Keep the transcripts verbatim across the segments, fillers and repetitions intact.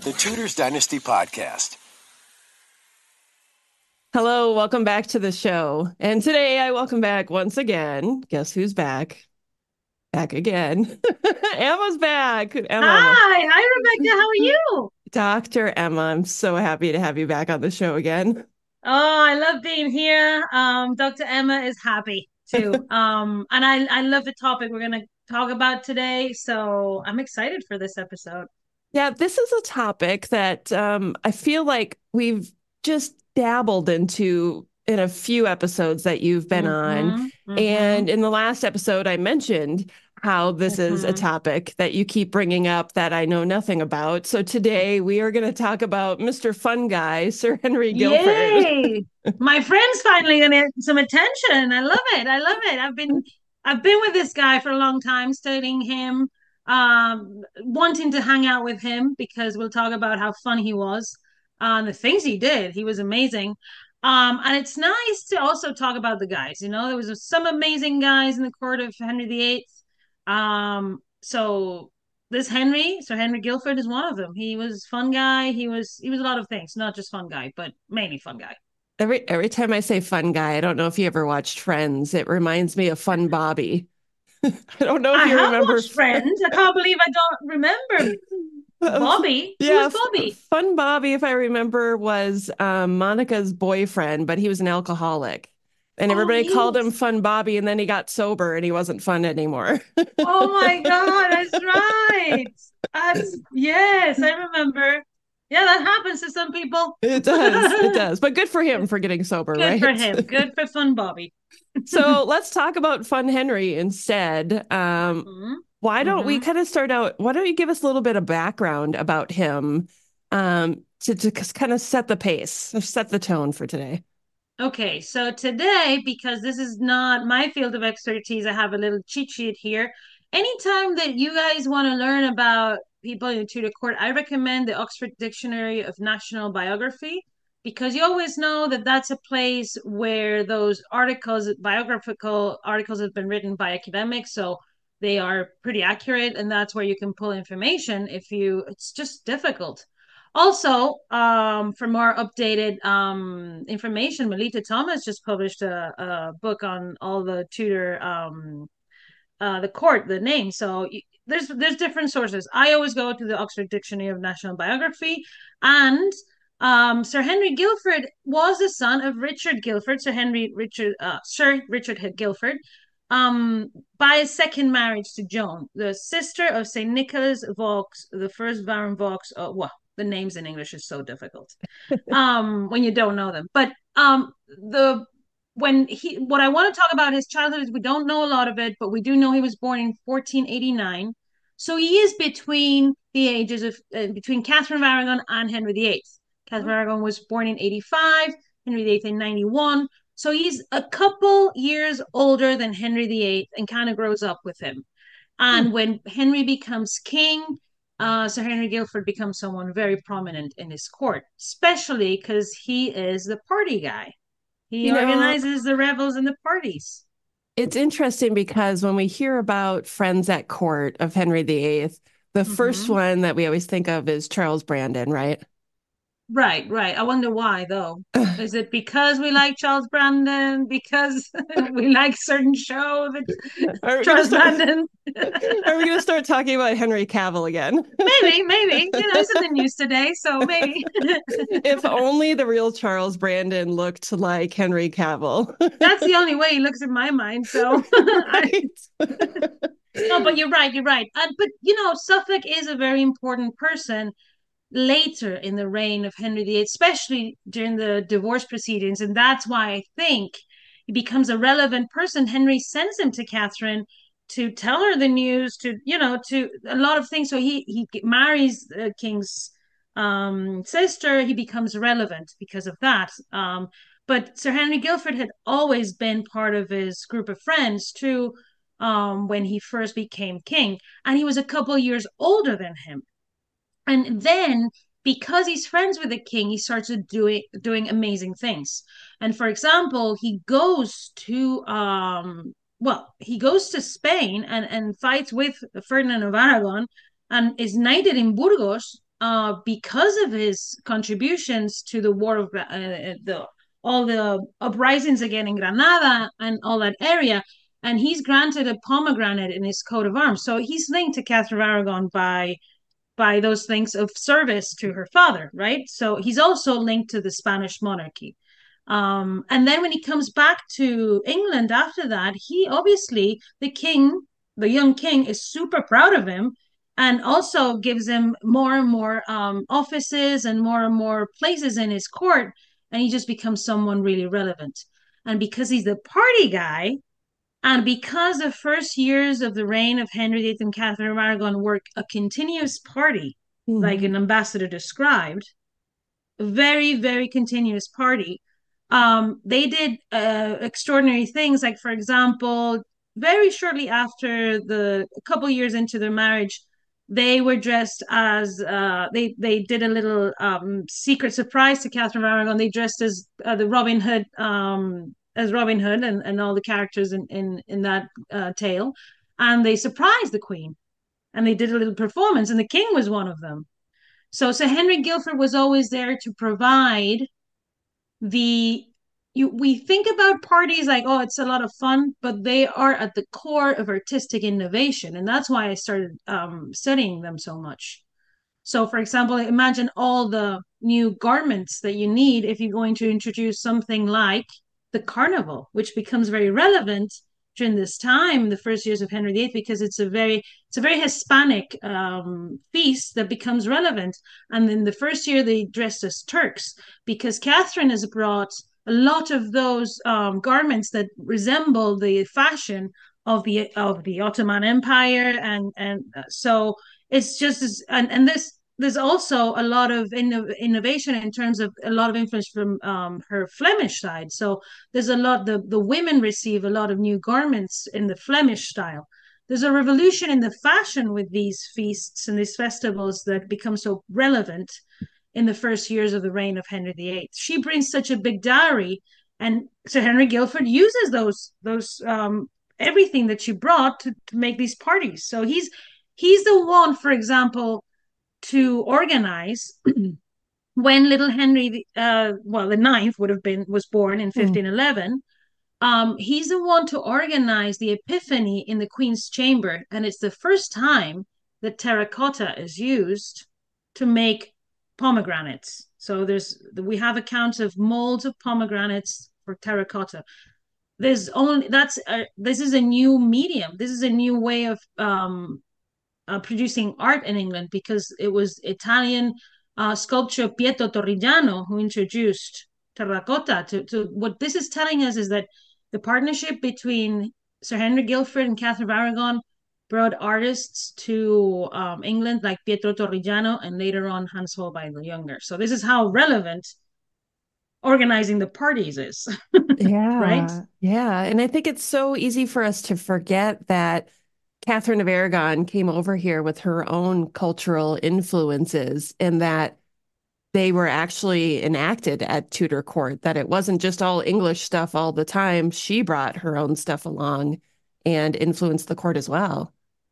The Tudors Dynasty Podcast. Hello, welcome back to the show. And today I welcome back once again. Guess who's back? Back again. Emma's back. Emma, Hi, hi Rebecca, how are you? Doctor Emma, I'm so happy to have you back on the show again. Oh, I love being here. Um, Doctor Emma is happy too. Um, and I I love the topic we're gonna talk about today, so I'm excited for this episode. Yeah, this is a topic that um, I feel like we've just dabbled into in a few episodes that you've been on. Mm-hmm, mm-hmm, And in the last episode, I mentioned how this is a mm-hmm. topic that you keep bringing up that I know nothing about. So today we are going to talk about Mister Fun Guy, Sir Henry Guilford. Yay! My friend's finally gonna get some attention. I love it. I love it. I've been I've been with this guy for a long time, studying him, um, wanting to hang out with him because we'll talk about how fun he was, uh, and the things he did. He was amazing. Um, and it's nice to also talk about the guys. You know, there was some amazing guys in the court of Henry the Eighth. Um, so this Henry, Sir Henry Guilford is one of them. He was fun guy. He was he was a lot of things, not just fun guy, but mainly fun guy. Every every time I say fun guy, I don't know if you ever watched Friends. It reminds me of Fun Bobby. I don't know if I you have remember. watched Friends. I can't believe I don't remember Bobby. Who Yeah, was F- Bobby? Fun Bobby, if I remember, was um, Monica's boyfriend, but he was an alcoholic. And Oh, everybody called him yes. Fun Bobby, and then he got sober and he wasn't fun anymore. Oh my God, that's right. That's yes, I remember. Yeah, that happens to some people. It does. It does. But good for him for getting sober, Good for right? him. Good for Fun Bobby. So let's talk about Fun Henry instead. Um, hmm why don't we hmm kind of start out? Why don't you give us a little bit of background about him um, to, to kind of set the pace, or set the tone for today? Okay, so today, because this is not my field of expertise, I have a little cheat sheet here. Anytime that you guys want to learn about people in the Tudor court, I recommend the Oxford Dictionary of National Biography because you always know that that's a place where those articles, biographical articles, have been written by academics, so they are pretty accurate, and that's where you can pull information if you, it's just difficult. Also, um, for more updated um, information, Melita Thomas just published a, a book on all the Tudor, um, uh, the court, the name. So there's there's different sources. I always go to the Oxford Dictionary of National Biography, and um, Sir Henry Guilford was the son of Richard Guilford, Sir Henry Richard, uh, Sir Richard Guilford, um, by a second marriage to Joan, the sister of Saint Nicholas Vaux, the first Baron Vaux. Uh, well, the names in English is so difficult um, when you don't know them. But um, the when he what I want to talk about his childhood is we don't know a lot of it, but we do know he was born in fourteen eighty-nine. So he is between the ages of uh, between Catherine of Aragon and Henry the Eighth. Catherine of Aragon was born in eighty-five, Henry the Eighth in ninety-one. So he's a couple years older than Henry the Eighth and kind of grows up with him. Hmm. And when Henry becomes king, uh, Sir Henry Guilford becomes someone very prominent in his court, especially because he is the party guy. He You know, organizes the revels and the parties. it's interesting because when we hear about friends at court of Henry the Eighth, the first Mm-hmm. one that we always think of is Charles Brandon, right? Right, right. I wonder why, though. Is it because we like Charles Brandon? Because we like certain show that Are we going to Charles start? Brandon? Are we going to start talking about Henry Cavill again? Maybe, maybe. You know, it's in the news today, so maybe. If only the real Charles Brandon looked like Henry Cavill. That's the only way he looks in my mind. So I, Right. no, but you're right. You're right. Uh, but you know, Suffolk is a very important person later in the reign of Henry the Eighth, especially during the divorce proceedings, and that's why I think he becomes a relevant person. Henry sends him to Catherine to tell her the news, to you know, to a lot of things. So he he marries the king's um, sister. He becomes relevant because of that. Um, but Sir Henry Guilford had always been part of his group of friends too um, when he first became king, and he was a couple years older than him. And then because he's friends with the king, he starts doing doing amazing things. And for example, he goes to um well, he goes to Spain and and fights with Ferdinand of Aragon and is knighted in Burgos uh, because of his contributions to the war of uh, the all the uprisings again in Granada and all that area. And he's granted a pomegranate in his coat of arms. So he's linked to Catherine of Aragon by by those things of service to her father, right? So he's also linked to the Spanish monarchy. Um, and then when he comes back to England after that, he obviously, the king, the young king, is super proud of him and also gives him more and more um, offices and more and more places in his court. And he just becomes someone really relevant. And because he's the party guy, and because the first years of the reign of Henry the Eighth and Catherine of Aragon were a continuous party, like Mhm. an ambassador described, very, very continuous party, um, they did uh, extraordinary things. Like, for example, very shortly after the a couple years into their marriage, they were dressed as uh, they they did a little um, secret surprise to Catherine of Aragon. They dressed as uh, the Robin Hood um, as Robin Hood and, and all the characters in in in that uh, tale, and they surprised the Queen, and they did a little performance, and the King was one of them. So Sir Henry Guilford was always there to provide the you we think about parties like, oh, it's a lot of fun, but they are at the core of artistic innovation, and that's why I started um, studying them so much. So, for example, imagine all the new garments that you need if you're going to introduce something like the carnival, which becomes very relevant during this time, the first years of Henry the Eighth, because it's a very it's a very Hispanic um, feast that becomes relevant. And in the first year, they dressed as Turks because Catherine has brought a lot of those um, garments that resemble the fashion of the of the Ottoman Empire, and and uh, so it's just as, and and this there's also a lot of inno- innovation in terms of a lot of influence from um, her Flemish side. So there's a lot the the women receive a lot of new garments in the Flemish style. There's a revolution in the fashion with these feasts and these festivals that become so relevant in the first years of the reign of Henry the Eighth. She brings such a big dowry, and Sir Henry Guilford uses those those um, everything that she brought to, to make these parties. So he's he's the one, for example, to organize when little Henry, uh, well, the ninth would have been was born in Mm. fifteen eleven. Um, he's the one to organize the Epiphany in the Queen's chamber, and it's the first time that terracotta is used to make pomegranates. So there's we have accounts of molds of pomegranates for terracotta. There's only that's a, this is a new medium. This is a new way of um, uh, producing art in England because it was Italian uh, sculptor Pietro Torrigiano who introduced terracotta. To, to what this is telling us is that the partnership between Sir Henry Guilford and Catherine of Aragon brought artists to um, England like Pietro Torrigiano and later on Hans Holbein the Younger. So this is how relevant organizing the parties is, right? Yeah, yeah. And I think it's so easy for us to forget that Catherine of Aragon came over here with her own cultural influences and that they were actually enacted at Tudor court, that it wasn't just all English stuff all the time. She brought her own stuff along and influenced the court as well.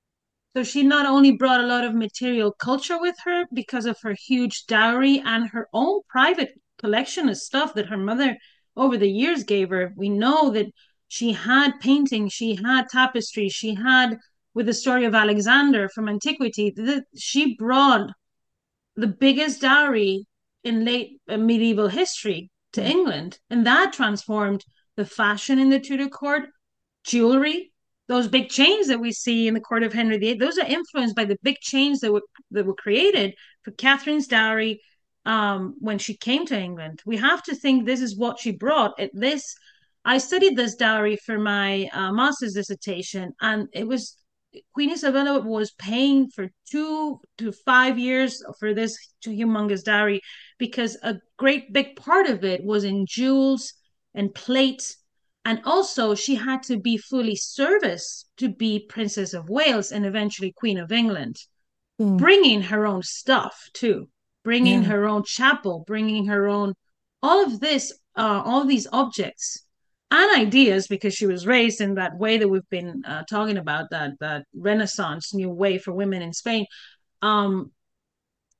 So she not only brought a lot of material culture with her because of her huge dowry and her own private collection of stuff that her mother over the years gave her. We know that she had paintings, she had tapestry, she had, with the story of Alexander from antiquity, that she brought the biggest dowry in late uh, medieval history to Mm. England. And that transformed the fashion in the Tudor court, jewelry, those big chains that we see in the court of Henry the Eighth, those are influenced by the big chains that were that were created for Catherine's dowry um, when she came to England. We have to think this is what she brought. It, this I studied this dowry for my uh, master's dissertation, and it was Queen Isabella was paying for two to five years for this humongous dowry because a great big part of it was in jewels and plate. And also, she had to be fully serviced to be Princess of Wales and eventually Queen of England, Mm. bringing her own stuff too, bringing Yeah. her own chapel, bringing her own, all of this, uh, all these objects and ideas because she was raised in that way that we've been uh, talking about, that that Renaissance new way for women in Spain. Um,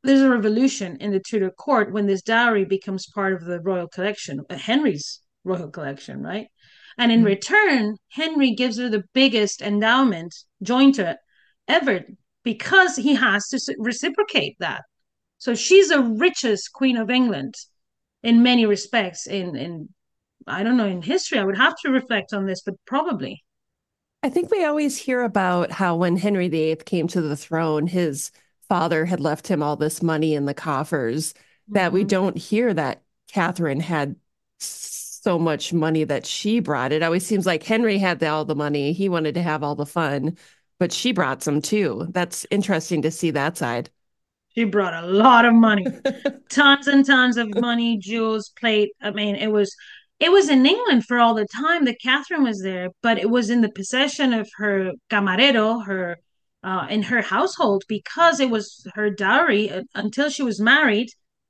there's a revolution in the Tudor court when this dowry becomes part of the royal collection, uh, Henry's royal collection, right? And in Mm. return, Henry gives her the biggest endowment, jointer, ever, because he has to reciprocate that. So she's the richest Queen of England in many respects. In in I don't know, in history, I would have to reflect on this, but probably. I think we always hear about how when Henry the Eighth came to the throne, his father had left him all this money in the coffers, that we Mm-hmm. don't hear that Catherine had so much money that she brought. It always seems like Henry had the, all the money. He wanted to have all the fun, but she brought some too. That's interesting to see that side. She brought a lot of money, tons and tons of money, jewels, plate. I mean, it was it was in England for all the time that Catherine was there, but it was in the possession of her camarero, her uh, in her household because it was her dowry uh, until she was married.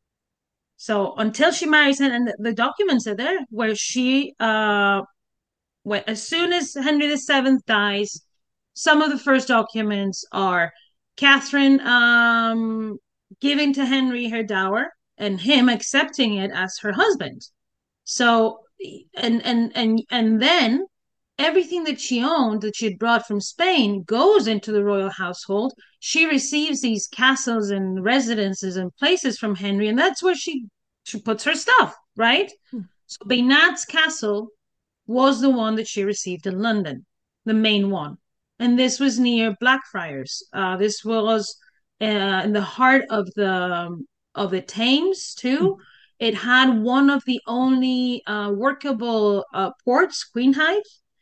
So until she marries him, and the, the documents are there where she uh when, as soon as Henry the Seventh dies, some of the first documents are Catherine um, giving to Henry her dower and him accepting it as her husband. So and and and and then everything that she owned that she had brought from Spain goes into the royal household. She receives these castles and residences and places from Henry, and that's where she she puts her stuff, right? So Baynard's castle was the one that she received in London, the main one. And this was near Blackfriars. Uh, this was uh, in the heart of the um, of the Thames too. It had one of the only uh, workable uh, ports, Queenhithe.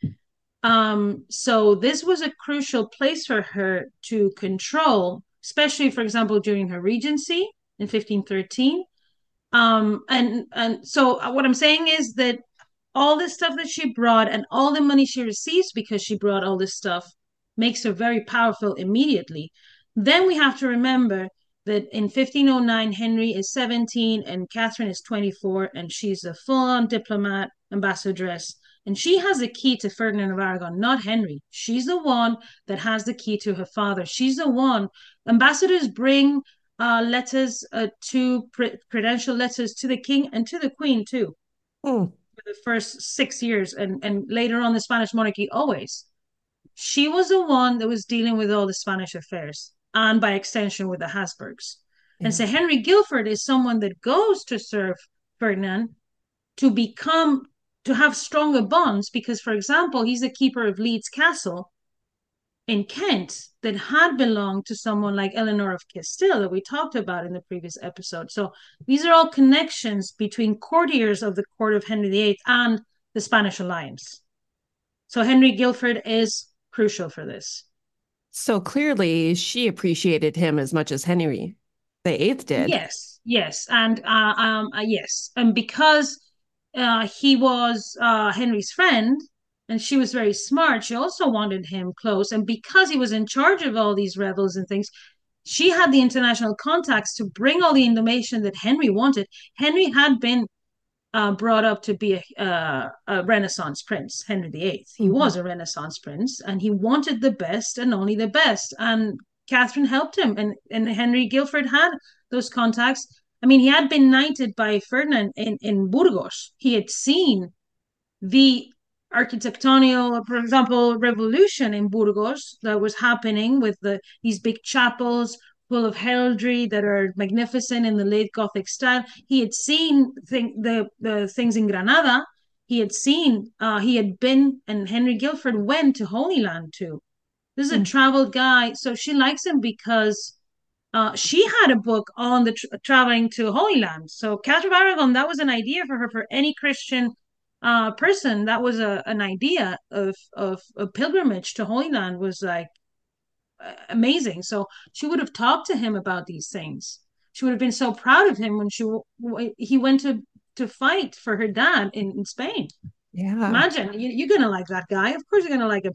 Um, so this was a crucial place for her to control, especially, for example, during her regency in fifteen thirteen. Um, and and so uh, what I'm saying is that all this stuff that she brought and all the money she receives because she brought all this stuff makes her very powerful immediately. Then we have to remember that in fifteen oh nine, Henry is seventeen and Catherine is twenty-four, and she's a full on diplomat, ambassadress. And she has the key to Ferdinand of Aragon, not Henry. She's the one that has the key to her father. She's the one. Ambassadors bring uh, letters uh, to pre- credential letters to the king and to the queen, too Mm. for the first six years and, and later on the Spanish monarchy always. She was the one that was dealing with all the Spanish affairs and by extension with the Habsburgs. And Yeah. so Henry Guilford is someone that goes to serve Ferdinand to become to have stronger bonds because, for example, he's the keeper of Leeds Castle in Kent that had belonged to someone like Eleanor of Castile that we talked about in the previous episode. So these are all connections between courtiers of the court of Henry the Eighth and the Spanish alliance. So Henry Guilford is crucial for this. So clearly she appreciated him as much as Henry the Eighth did. Yes, yes, and uh, um, uh, yes, and because uh, he was uh, Henry's friend, and she was very smart, she also wanted him close, and because he was in charge of all these rebels and things, she had the international contacts to bring all the information that Henry wanted. Henry had been uh, brought up to be a, uh, a Renaissance prince, Henry the Eighth. He Mm-hmm. was a Renaissance prince, and he wanted the best and only the best. And Catherine helped him, and and Henry Guilford had those contacts. I mean, he had been knighted by Ferdinand in in Burgos. He had seen the architectonical, for example, revolution in Burgos that was happening with the these big chapels full of heraldry that are magnificent in the late Gothic style. He had seen thing, the the things in Granada. He had seen. Uh, he had been, and Henry Guilford went to Holy Land too. This is a Mm. traveled guy, so she likes him because uh, she had a book on the tra- traveling to Holy Land. So Catherine of Aragon, that was an idea for her for any Christian uh, person. That was a an idea of of a pilgrimage to Holy Land was like amazing. So she would have talked to him about these things. She would have been so proud of him when she he went to to fight for her dad in, in Spain. Yeah. Imagine you, you're gonna like that guy. Of course, you're gonna like him.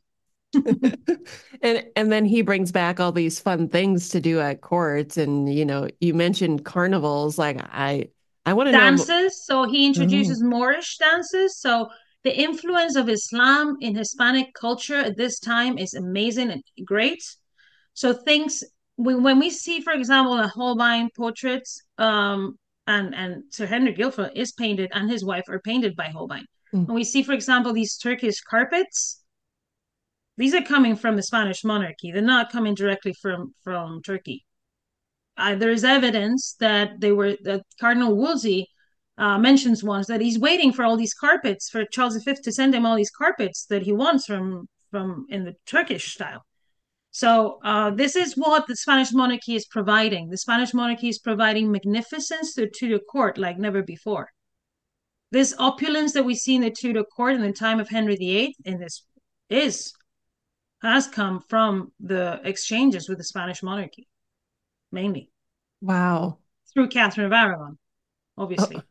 And and then he brings back all these fun things to do at court. And you know, you mentioned carnivals. Like I I want to know. Dances. So he Mm. introduces Moorish dances. So the influence of Islam in Hispanic culture at this time is amazing and great. So things when, when we see, for example, the Holbein portraits, um, and and Sir Henry Guilford is painted, and his wife are painted by Holbein. Mm. When we see, for example, these Turkish carpets, these are coming from the Spanish monarchy. They're not coming directly from from Turkey. Uh, there is evidence that they were that Cardinal Wolsey uh, mentions once that he's waiting for all these carpets for Charles the Fifth to send him all these carpets that he wants from from in the Turkish style. So uh, this is what the Spanish monarchy is providing. The Spanish monarchy is providing magnificence to, to the court like never before. This opulence that we see in the Tudor court in the time of Henry the Eighth in this is has come from the exchanges with the Spanish monarchy, mainly Wow. through Catherine of Aragon, Oh, obviously.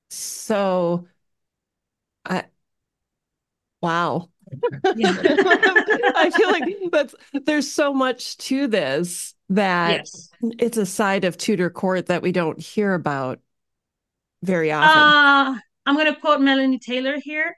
so I wow. Yeah. I feel like that's there's so much to this that Yes. it's a side of Tudor court that we don't hear about very often. Uh, I'm going to quote Melanie Taylor here.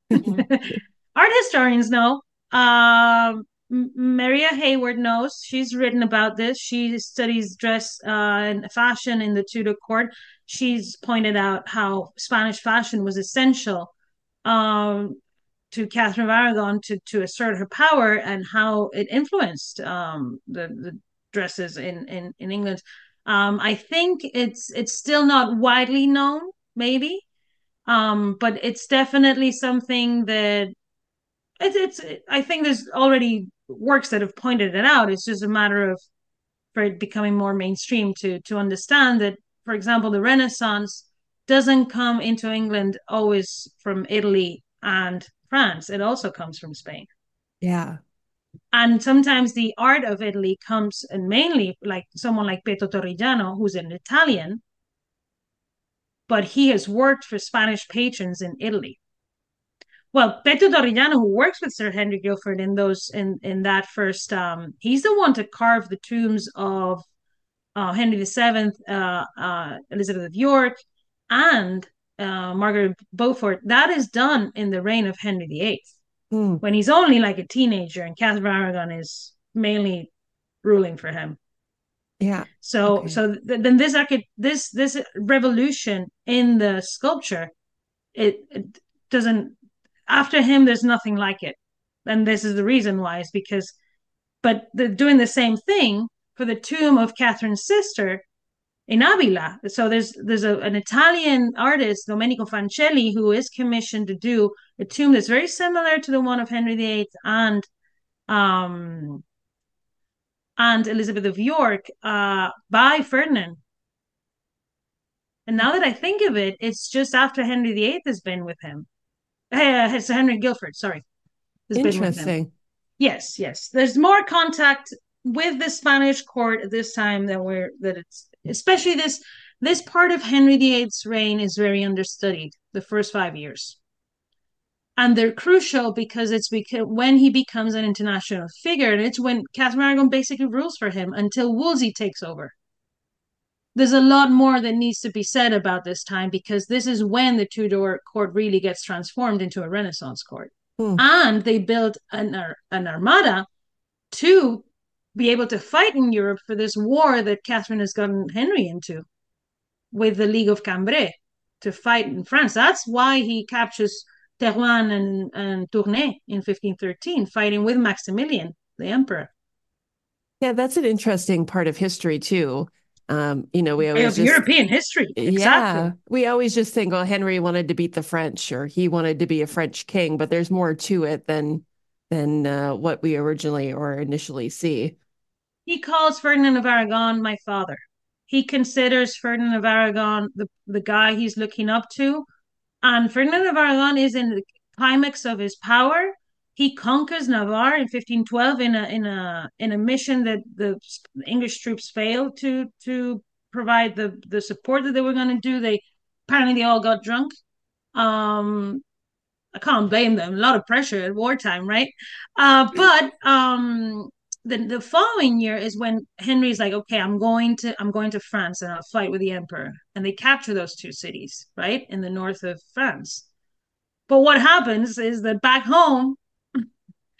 Art historians know. Um, Maria Hayward knows. She's written about this. She studies dress uh, and fashion in the Tudor court. She's pointed out how Spanish fashion was essential um, to Catherine of Aragon to to assert her power and how it influenced um, the the dresses in in in England. Um, I think it's it's still not widely known, maybe, um, but it's definitely something that it's it's. I think there's already works that have pointed it out. It's just a matter of for it becoming more mainstream to to understand that, for example, the Renaissance doesn't come into England always from Italy and France. It also comes from Spain. Yeah. And sometimes the art of Italy comes, and mainly like someone like Pietro Torrigiano, who's an Italian, but he has worked for Spanish patrons in Italy. Well, Pietro Torrigiano, who works with Sir Henry Guilford in those in in that first, um, he's the one to carve the tombs of uh, Henry the Seventh, uh, uh, Elizabeth of York, and uh, Margaret Beaufort. That is done in the reign of Henry the Eighth, Mm. when he's only like a teenager, and Catherine of Aragon is mainly ruling for him. Yeah. So, Okay. so th- then this this this revolution in the sculpture, it, it doesn't. After him, there's nothing like it, and this is the reason why. Is because, but they're doing the same thing for the tomb of Catherine's sister in Avila. So there's there's a, an Italian artist, Domenico Fancelli, who is commissioned to do a tomb that's very similar to the one of Henry the Eighth and um and Elizabeth of York uh by Ferdinand. And now that I think of it, it's just after Henry the Eighth has been with him. Uh, it's Henry Guilford, sorry, has been with him. Interesting. Yes, yes. There's more contact with the Spanish court at this time than we're that it's especially this this part of Henry the Eighth's reign is very understudied, the first five years. And they're crucial because it's because when he becomes an international figure, and it's when Catherine Aragon basically rules for him until Wolsey takes over. There's a lot more that needs to be said about this time because this is when the Tudor court really gets transformed into a Renaissance court. Hmm. And they built an, an armada to be able to fight in Europe for this war that Catherine has gotten Henry into with the League of Cambrai to fight in France. That's why he captures Terouanne and, and Tournai in fifteen thirteen, fighting with Maximilian, the emperor. Yeah, that's an interesting part of history too. Um, you know, we always of just European history. Exactly. yeah, we always just think, well, Henry wanted to beat the French or he wanted to be a French king, but there's more to it than than uh, what we originally or initially see. He calls Ferdinand of Aragon my father. He considers Ferdinand of Aragon the, the guy he's looking up to. And Ferdinand of Aragon is in the climax of his power. He conquers Navarre in fifteen twelve in a in a in a mission that the English troops failed to to provide the the support that they were going to do. They apparently they all got drunk. Um, I can't blame them. A lot of pressure at wartime, right? Uh, but um, the the following year is when Henry's like, okay, I'm going to I'm going to France and I'll fight with the emperor, and they capture those two cities, right, in the north of France. But what happens is that back home,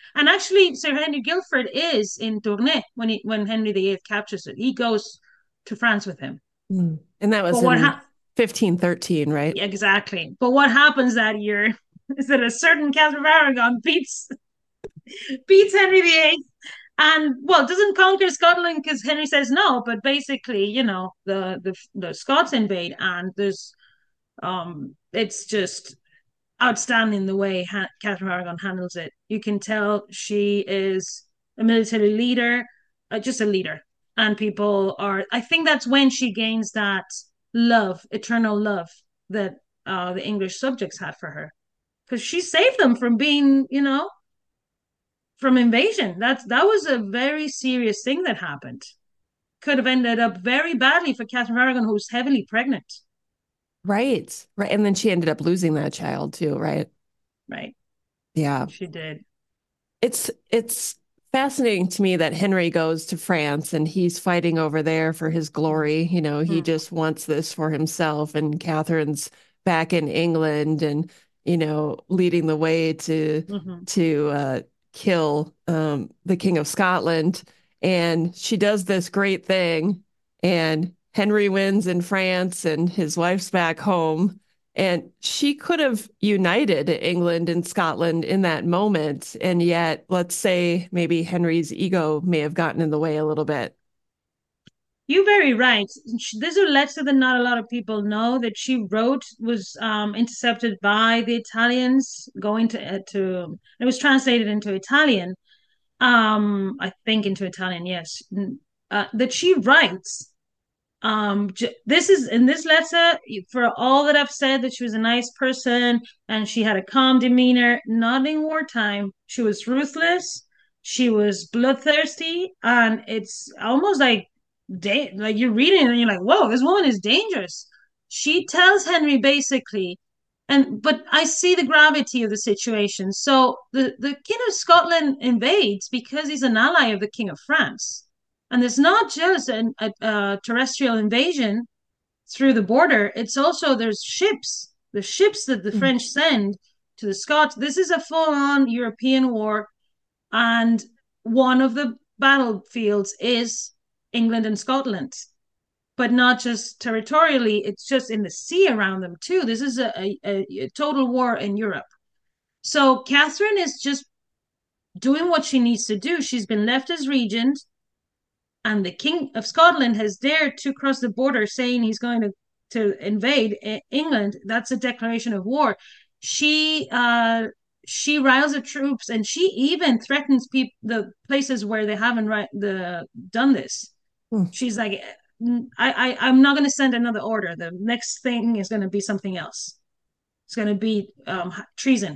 And actually, Sir Henry Guilford is in Tournai when he when Henry the Eighth captures it. He goes to France with him. Mm. And that was But what in ha- fifteen thirteen, right? exactly? But what happens that year is that a certain Catherine of Aragon beats beats Henry the Eighth, and well, doesn't conquer Scotland because Henry says no. But basically, you know, the the the Scots invade, and there's um, it's just outstanding the way ha- Catherine of Aragon handles it. You can tell she is a military leader, uh, just a leader, and people are. I think that's when she gains that love, eternal love that uh, the English subjects had for her, because she saved them from being, you know, from invasion. That's that was a very serious thing that happened. Could have ended up very badly for Catherine of Aragon, who was heavily pregnant. Right. Right. And then she ended up losing that child too, right? Right. Yeah. She did. It's it's fascinating to me that Henry goes to France and he's fighting over there for his glory. You know, he Mm. just wants this for himself, and Catherine's back in England and, you know, leading the way to Mm-hmm. to uh, kill um, the King of Scotland. And she does this great thing, and Henry wins in France, and his wife's back home. And she could have united England and Scotland in that moment. And yet, let's say maybe Henry's ego may have gotten in the way a little bit. You're very right. There's a letter that not a lot of people know that she wrote was um, intercepted by the Italians going to uh, to. It was translated into Italian. Um, I think into Italian, yes. Uh, that she writes. Um, this is in this letter, for all that I've said, that she was a nice person and she had a calm demeanor. Not in wartime. She was ruthless. She was bloodthirsty, and it's almost like da- like you're reading it and you're like, whoa, this woman is dangerous. She tells Henry basically, and but I see the gravity of the situation. So the, the King of Scotland invades because he's an ally of the King of France. And it's not just an, a, a terrestrial invasion through the border, it's also there's ships, the ships that the Mm. French send to the Scots. This is a full on European war. And one of the battlefields is England and Scotland, but not just territorially, it's just in the sea around them too. This is a, a, a total war in Europe. So Catherine is just doing what she needs to do. She's been left as regent, and the King of Scotland has dared to cross the border saying he's going to, to invade England. That's a declaration of war. She uh, she riles the troops, and she even threatens people the places where they haven't right the done this. Mm. She's like, I, I I'm not going to send another order. The next thing is going to be something else. It's going to be um, treason.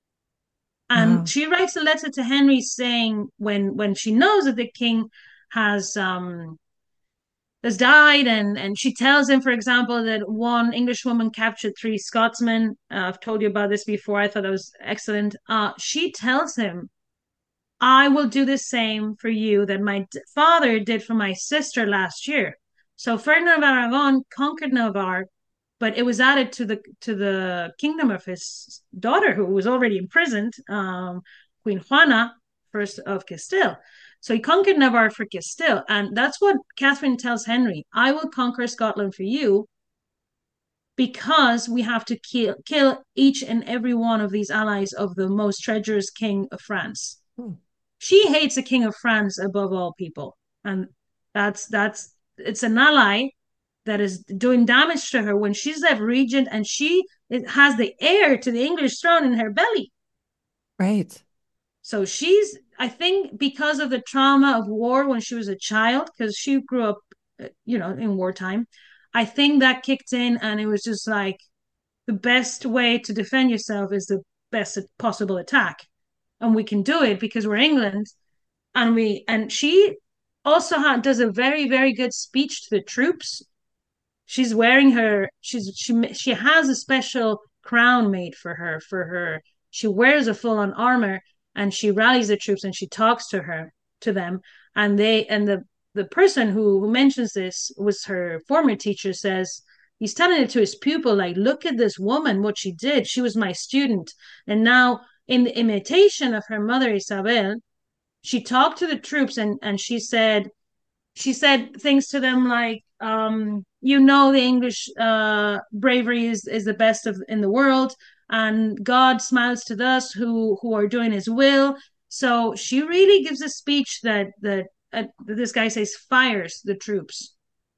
And Wow. she writes a letter to Henry saying when when she knows that the king has um has died, and and she tells him, for example, that one English woman captured three Scotsmen. Uh, I've told you about this before. I thought that was excellent. Uh, she tells him, I will do the same for you that my father did for my sister last year. So Ferdinand of Aragon conquered Navarre, but it was added to the to the kingdom of his daughter, who was already imprisoned, um, Queen Juana, first of Castile. So he conquered Navarre for Castile, and that's what Catherine tells Henry: I will conquer Scotland for you because we have to kill kill each and every one of these allies of the most treacherous king of France. Mm. She hates the king of France above all people, and that's that's it's an ally that is doing damage to her when she's left regent, and she has the heir to the English throne in her belly. Right. So she's, I think, because of the trauma of war when she was a child, because she grew up, you know, in wartime. I think that kicked in, and it was just like the best way to defend yourself is the best possible attack, and we can do it because we're England, and we and she also ha- does a very very good speech to the troops. She's wearing her she's she she has a special crown made for her for her she wears a full-on armor, and she rallies the troops and she talks to her to them, and they and the the person who, who mentions this was her former teacher. Says he's telling it to his pupil, like, look at this woman, what she did. She was my student, and now in the imitation of her mother Isabel, she talked to the troops and and she said she said things to them like, um, you know, the English uh, bravery is, is the best of in the world, and God smiles to us who who are doing His will. So she really gives a speech that that uh, this guy says fires the troops.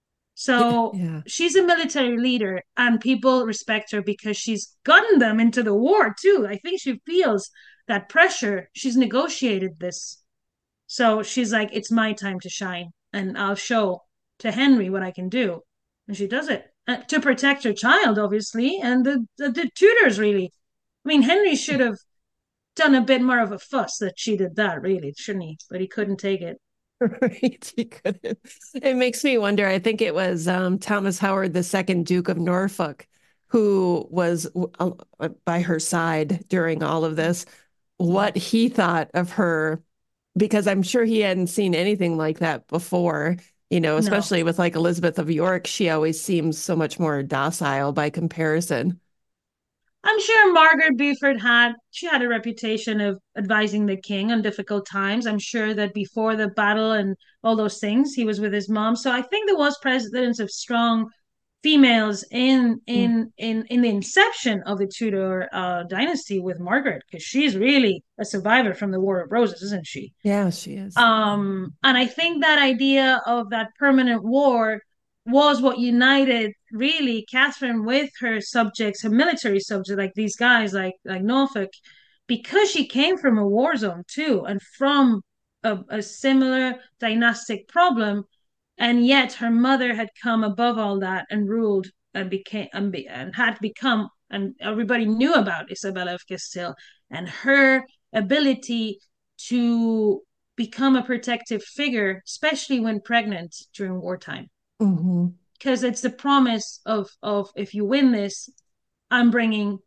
So Yeah. she's a military leader, and people respect her because she's gotten them into the war too. I think she feels that pressure. She's negotiated this, so she's like, it's my time to shine, and I'll show to Henry what I can do. And she does it uh, to protect her child, obviously, and the, the, the tutors, really. I mean, Henry should have done a bit more of a fuss that she did that, really, shouldn't he? But he couldn't take it. Right. He couldn't. It makes me wonder. I think it was um, Thomas Howard, the second Duke of Norfolk, who was uh, by her side during all of this, Yeah. what he thought of her, because I'm sure he hadn't seen anything like that before, you know, No. especially with like Elizabeth of York. She always seems so much more docile by comparison. I'm sure Margaret Beaufort had she had a reputation of advising the king on difficult times. I'm sure that before the battle and all those things, he was with his mom. So I think there was precedence of strong females in Mm. in in in the inception of the Tudor uh, dynasty with Margaret, because she's really a survivor from the War of Roses, isn't she? Yeah, she is. Um, and I think that idea of that permanent war was what united really Catherine with her subjects, her military subjects, like these guys, like like Norfolk, because she came from a war zone too, and from a, a similar dynastic problem, and yet her mother had come above all that and ruled and became and, be, and had become, and everybody knew about Isabella of Castile and her ability to become a protective figure, especially when pregnant during wartime. Hmm. Because it's the promise of of if you win this, I'm bringing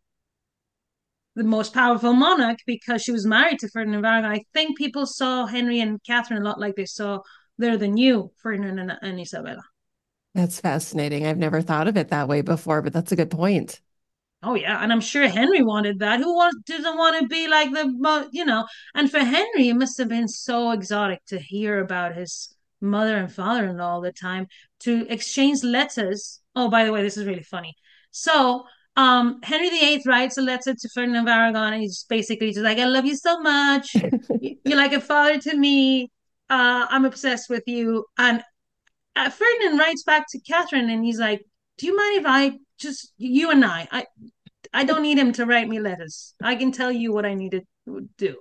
the most powerful monarch, because she was married to Ferdinand of Aragon. I think people saw Henry and Catherine a lot like they saw They're the new Ferdinand and, and Isabella. That's fascinating. I've never thought of it that way before, but that's a good point. Oh yeah, and I'm sure Henry wanted that. Who wants doesn't want to be like the you know? And for Henry, it must have been so exotic to hear about his mother and father-in-law all the time, to exchange letters. Oh, by the way, this is really funny. So, um, Henry the Eighth writes a letter to Ferdinand of Aragon, and he's basically just like, "I love you so much. You're like a father to me. Uh, I'm obsessed with you." And uh, Ferdinand writes back to Catherine, and he's like, "Do you mind if I just you and I? I I don't need him to write me letters. I can tell you what I need to do."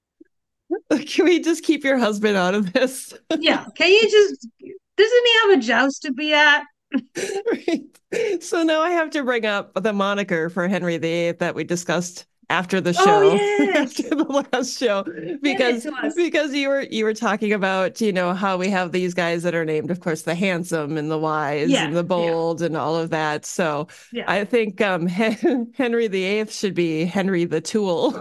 Can we just keep your husband out of this? Yeah. Can you just, doesn't he have a joust to be at? Right. So now I have to bring up the moniker for Henry the Eighth that we discussed after the Oh, show, yes. after the last show, Give it because to us. because you were you were talking about, you know, how we have these guys that are named, of course, the handsome and the wise Yeah. and the Yeah. bold and all of that. So Yeah. I think um, Henry the Eighth should be Henry the Tool.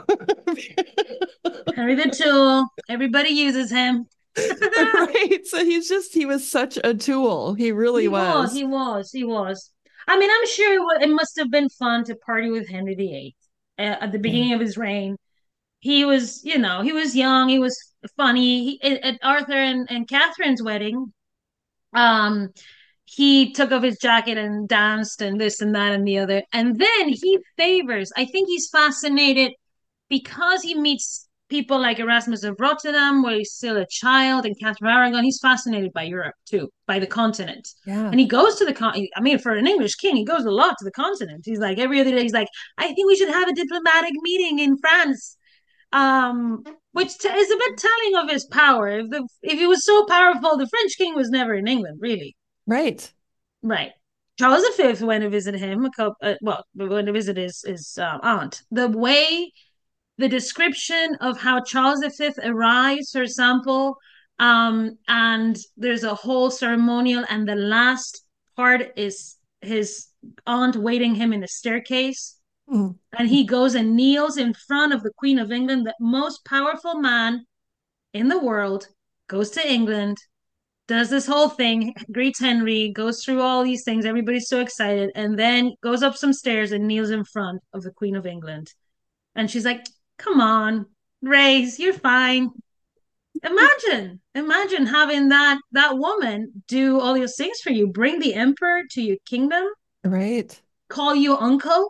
Henry the Tool. Everybody uses him. Right. So he's just, he was such a tool. He really He was. was. He was. He was. I mean, I'm sure it, wa- it must have been fun to party with Henry the Eighth uh, at the Yeah. beginning of his reign. He was, you know, he was young. He was funny. He, at, at Arthur and, and Catherine's wedding, um, he took off his jacket and danced and this and that and the other. And then he favors, I think he's fascinated because he meets people like Erasmus of Rotterdam, where he's still a child, and Catherine of Aragon. He's fascinated by Europe too, by the continent. Yeah. And he goes to the con. I mean, for an English king, he goes a lot to the continent. He's like every other day. He's like, I think we should have a diplomatic meeting in France, um, which t- is a bit telling of his power. If the if he was so powerful, the French king was never in England, really. Right. Right. Charles the Fifth went to visit him. A couple, uh, well, went to visit his his um, aunt. The way the description of how Charles the Fifth arrives, for example, um, and there's a whole ceremonial, and the last part is his aunt waiting him in the staircase, Mm. and he goes and kneels in front of the Queen of England, the most powerful man in the world, goes to England, does this whole thing, greets Henry, goes through all these things. Everybody's so excited, and then goes up some stairs and kneels in front of the Queen of England. And she's like, Come on, Race, you're fine. Imagine, imagine having that that woman do all those things for you, bring the emperor to your kingdom, Right. call you uncle,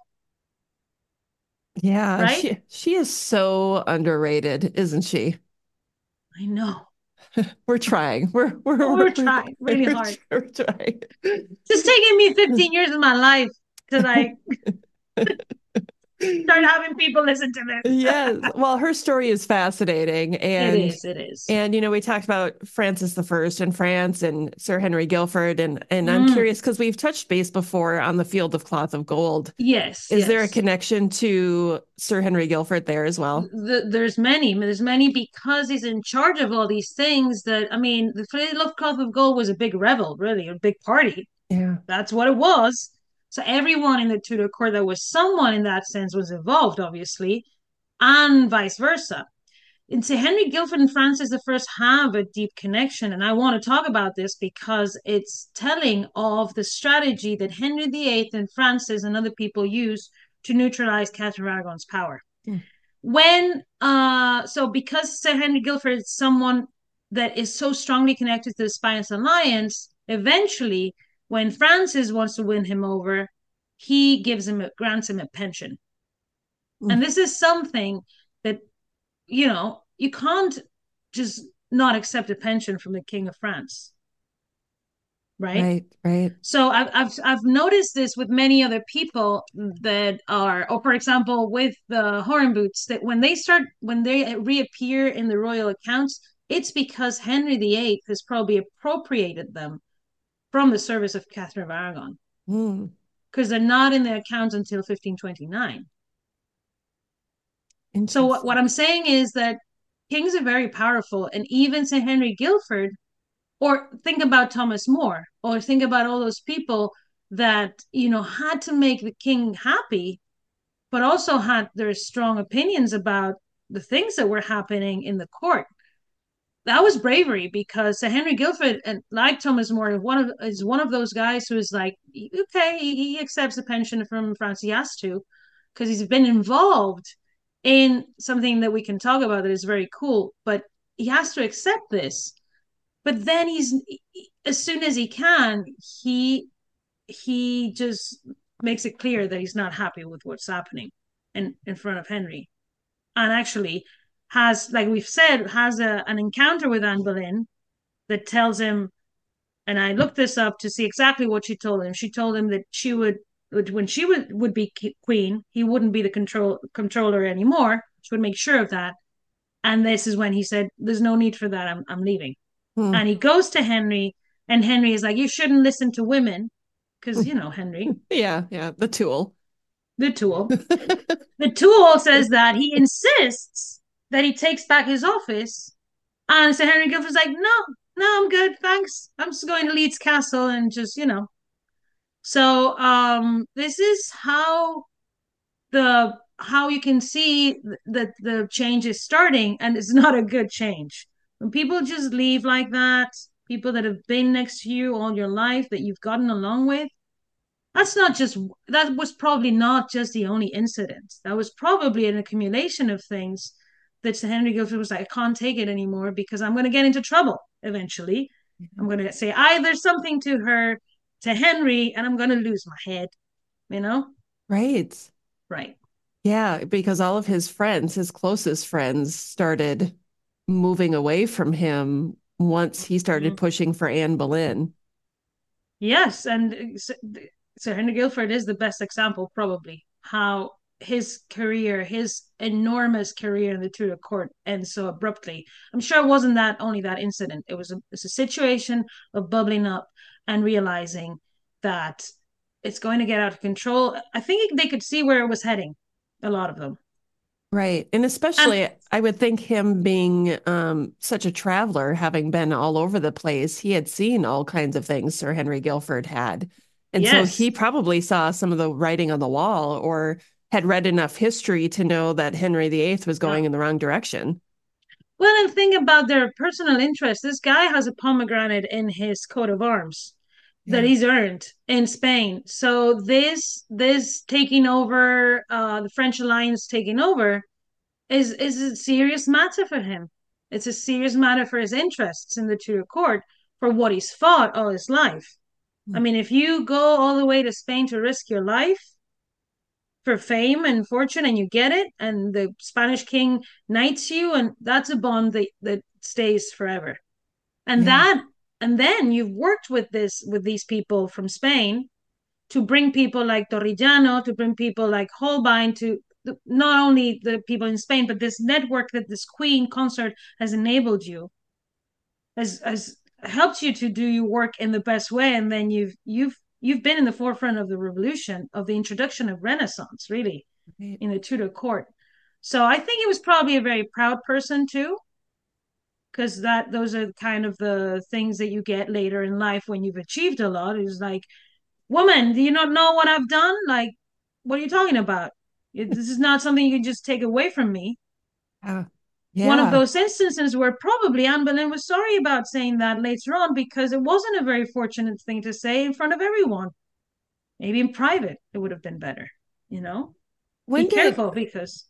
Yeah, right? she she is so underrated, isn't she? I know. We're trying. We're we're We're we're, trying really we're, hard. we're trying. It's taking me fifteen years of my life to like start having people listen to this. Yes. Well, her story is fascinating. It And is, it is. and you know, we talked about Francis the First and France and Sir Henry Guilford and and I'm Mm, curious because we've touched base before on the Field of Cloth of Gold. yes, Is there a yes. connection to Sir Henry Guilford there as well? The, there's many, there's many because he's in charge of all these things that, I mean, the Love Cloth of Gold was a big revel, really, a big party. Yeah. That's what it was. So everyone in the Tudor court that was someone in that sense was involved, obviously, and vice versa. And so Henry Guilford and Francis the First have a deep connection, and I want to talk about this because it's telling of the strategy that Henry the Eighth and Francis and other people used to neutralize Catherine of Aragon's power. Hmm. When uh, so because Sir Henry Guilford is someone that is so strongly connected to the Spanish alliance, eventually, when Francis wants to win him over, he gives him a, grants him a pension, Hmm. and this is something that you know, you can't just not accept a pension from the King of France, right? Right, right. So I've I've I've noticed this with many other people that are, or for example, with the Hornboots, that when they start when they reappear in the royal accounts, it's because Henry the Eighth has probably appropriated them from the service of Catherine of Aragon Hmm. because they're not in the accounts until fifteen twenty-nine. So what, what Interesting. I'm saying is that kings are very powerful, and even Saint Henry Guilford, or think about Thomas More, or think about all those people that you know had to make the king happy, but also had their strong opinions about the things that were happening in the court. That was bravery because Sir Henry Guilford and like Thomas More, one of is one of those guys who is like, okay, he, he accepts a pension from France. He has to because he's been involved in something that we can talk about that is very cool, but he has to accept this. But then he's as soon as he can, he he just makes it clear that he's not happy with what's happening in in front of Henry, and actually has, like we've said, has a, an encounter with Anne Boleyn that tells him, and I looked this up to see exactly what she told him. She told him that she would, when she would, would be queen, he wouldn't be the control controller anymore. She would make sure of that. And this is when he said, "There's no need for that. I'm I'm leaving." Hmm. And he goes to Henry, and Henry is like, "You shouldn't listen to women," because you know Henry, Yeah, yeah, the tool. the tool. The tool says that he insists that he takes back his office, and so Henry Guilford's like, "No, no, I'm good, thanks. I'm just going to Leeds Castle and just you know." So um, this is how the how you can see that the change is starting, and it's not a good change. When people just leave like that, people that have been next to you all your life that you've gotten along with, that's not just that was probably not just the only incident. That was probably an accumulation of things that Sir Henry Guilford was like, I can't take it anymore because I'm going to get into trouble eventually. I'm going to say either something to her, to Henry, and I'm going to lose my head, you know? Right. Right. Yeah, because all of his friends, his closest friends, started moving away from him once he started Mm-hmm. pushing for Anne Boleyn. Yes, and Sir Henry Guilford is the best example, probably, how his career, his enormous career in the Tudor court ends so abruptly. I'm sure it wasn't that only that incident. It was a, it's a situation of bubbling up and realizing that it's going to get out of control. I think they could see where it was heading, a lot of them. Right. And And especially, I would think him being um, such a traveler, having been all over the place, he had seen all kinds of things Sir Henry Guilford had. And so yes, he probably saw some of the writing on the wall or had read enough history to know that Henry the Eighth was yeah. going in the wrong direction. Well, and think about their personal interest. This guy has a pomegranate in his coat of arms that Yeah. he's earned in Spain. So this this taking over, uh, the French alliance taking over, is is a serious matter for him. It's a serious matter for his interests in the Tudor court, for what he's fought all his life. I mean, if you go all the way to Spain to risk your life for fame and fortune and you get it, and the Spanish king knights you, and that's a bond that, that stays forever. And Yeah. that, and then you've worked with this with these people from Spain to bring people like Torrellano, to bring people like Holbein, to not only the people in Spain, but this network that this Queen consort has enabled you, has has helped you to do your work in the best way, and then you've you've you've been in the forefront of the revolution, of the introduction of Renaissance, really, Right. in the Tudor court. So I think he was probably a very proud person too, because that those are kind of the things that you get later in life when you've achieved a lot. It's like, woman, do you not know what I've done? Like, what are you talking about? This is not something you can just take away from me. Yeah. One of Yeah. those instances where probably Anne Boleyn was sorry about saying that later on, because it wasn't a very fortunate thing to say in front of everyone. Maybe in private, it would have been better, you know? Be When did careful, because,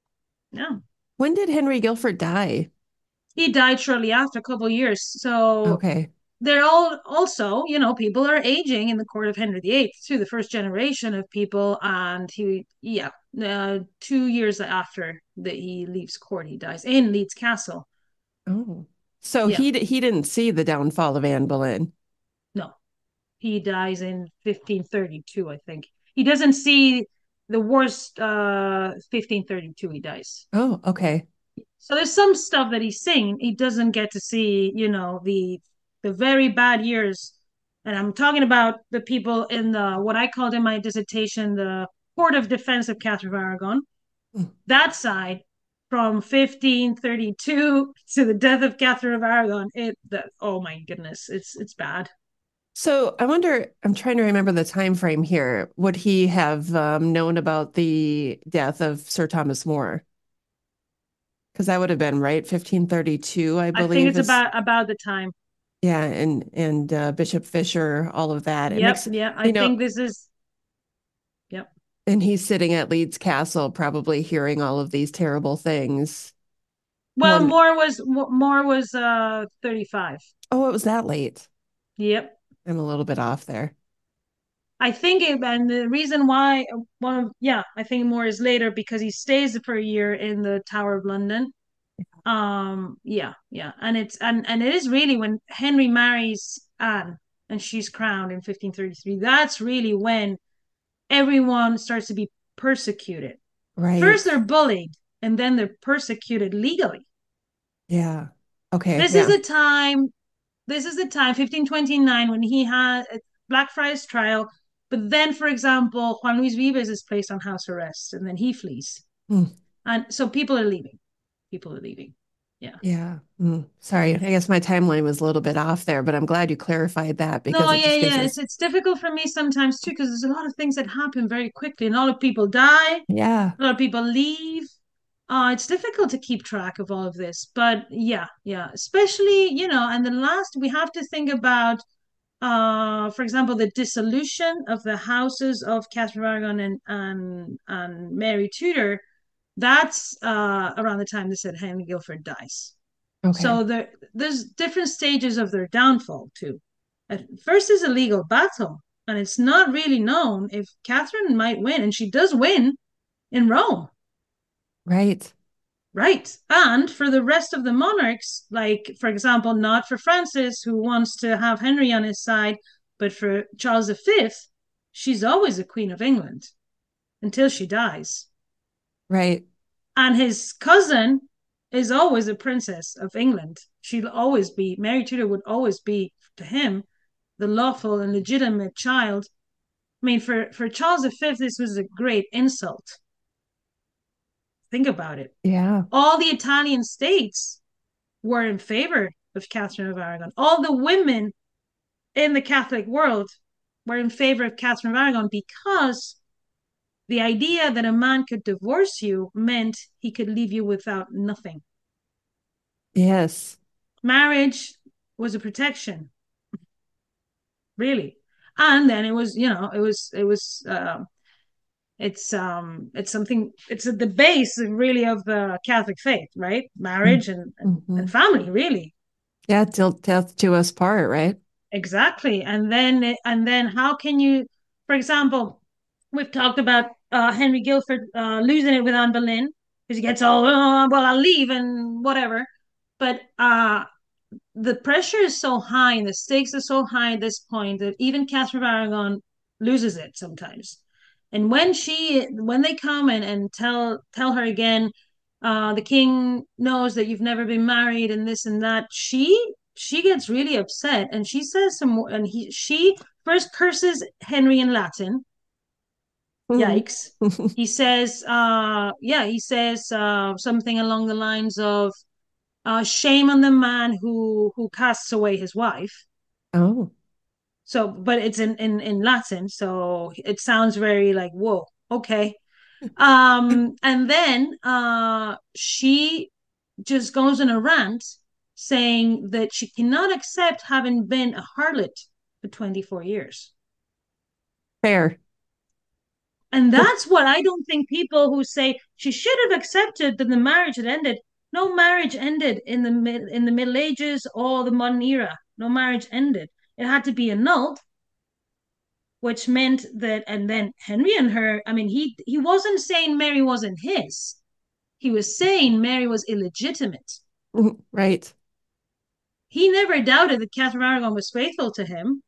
no. when did Henry Guilford die? He died shortly after, a couple of years. So Okay. they're all also, you know, people are aging in the court of Henry the Eighth too, the first generation of people. And he, yeah, uh, two years after that he leaves court, he dies in Leeds Castle. Oh. So Yeah, he he didn't see the downfall of Anne Boleyn. no, he dies in fifteen thirty-two, I think. He doesn't see the worst, uh, fifteen thirty-two, he dies. Oh, okay. So there's some stuff that he's seen. He doesn't get to see, you know, the the very bad years. And I'm talking about the people in the what I called in my dissertation the Court of Defense of Catherine of Aragon. Mm. That side, from fifteen thirty-two to the death of Catherine of Aragon, it that oh my goodness, it's it's bad. So I wonder, I'm trying to remember the time frame here. Would he have um, known about the death of Sir Thomas More? Because that would have been right, fifteen thirty-two, I I think believe it's is, about about the time. yeah, and and uh, Bishop Fisher, all of that. It Yep, makes, yeah. I you know, think this is yep. and he's sitting at Leeds Castle, probably hearing all of these terrible things. Well, One, Moore was Moore was uh thirty-five. oh, it was that late. Yep. I'm a little bit off there. I think it, and the reason why one of yeah, I think more is later because he stays for a year in the Tower of London. Um, yeah, yeah, and it's and and it is really when Henry marries Anne and she's crowned in fifteen thirty-three. That's really when everyone starts to be persecuted. First, Right. they're bullied, and then they're persecuted legally. Yeah. Okay. This is Yeah. the time. This is the time, fifteen twenty-nine, when he had Blackfriars trial. But then, for example, Juan Luis Vives is placed on house arrest and then he flees. Mm. And so people are leaving. People are leaving. Yeah. Yeah. Mm. Sorry. I guess my timeline was a little bit off there, but I'm glad you clarified that because No, it yeah, just gives yeah. It's us, it's difficult for me sometimes too, because there's a lot of things that happen very quickly and a lot of people die, a yeah. lot of people leave. Uh, it's difficult to keep track of all of this. But yeah, yeah. Especially, you know, and the last we have to think about uh, for example, the dissolution of the houses of Catherine of Aragon and, and, and Mary Tudor, that's uh, around the time they said Henry Guilford dies. Okay. So there, there's different stages of their downfall too. At first is a legal battle, and it's not really known if Catherine might win, and she does win in Rome. Right. Right. And for the rest of the monarchs, like, for example, not for Francis, who wants to have Henry on his side, but for Charles the Fifth, she's always a Queen of England until she dies. Right. And his cousin is always a Princess of England. She'll always be, Mary Tudor would always be to him the lawful and legitimate child. I mean, for, for Charles the Fifth, this was a great insult. Think about it. Yeah. All the Italian states were in favor of Catherine of Aragon. All the women in the Catholic world were in favor of Catherine of Aragon because the idea that a man could divorce you meant he could leave you without nothing. Yes. Marriage was a protection, really. And then it was, you know, it was, it was, uh, It's um it's something it's at the base really of the Catholic faith, right? Marriage and and, and Mhm. family, really. Yeah, till death do us part, right? Exactly. And then and then how can you, for example, we've talked about uh, Henry Guilford uh, losing it with Anne Boleyn because he gets all, oh, well, I'll leave and whatever. But uh, the pressure is so high and the stakes are so high at this point that even Catherine of Aragon loses it sometimes. And when she when they come and, and tell tell her again, uh, the king knows that you've never been married and this and that, she she gets really upset and she says some more and he she first curses Henry in Latin. Mhm. Yikes. He says uh yeah, he says uh something along the lines of uh, shame on the man who who casts away his wife. Oh, So, but it's in in in Latin, so it sounds very like whoa, okay. Um, and then uh, she just goes on a rant saying that she cannot accept having been a harlot for twenty-four years. fair. And that's what I don't think people who say she should have accepted that the marriage had ended. No marriage ended in the mid in the Middle Ages or the modern era. No marriage ended. It had to be annulled, which meant that. And then Henry and her. I mean, he he wasn't saying Mary wasn't his. He was saying Mary was illegitimate. Mhm. Right. He never doubted that Catherine Aragon was faithful to him.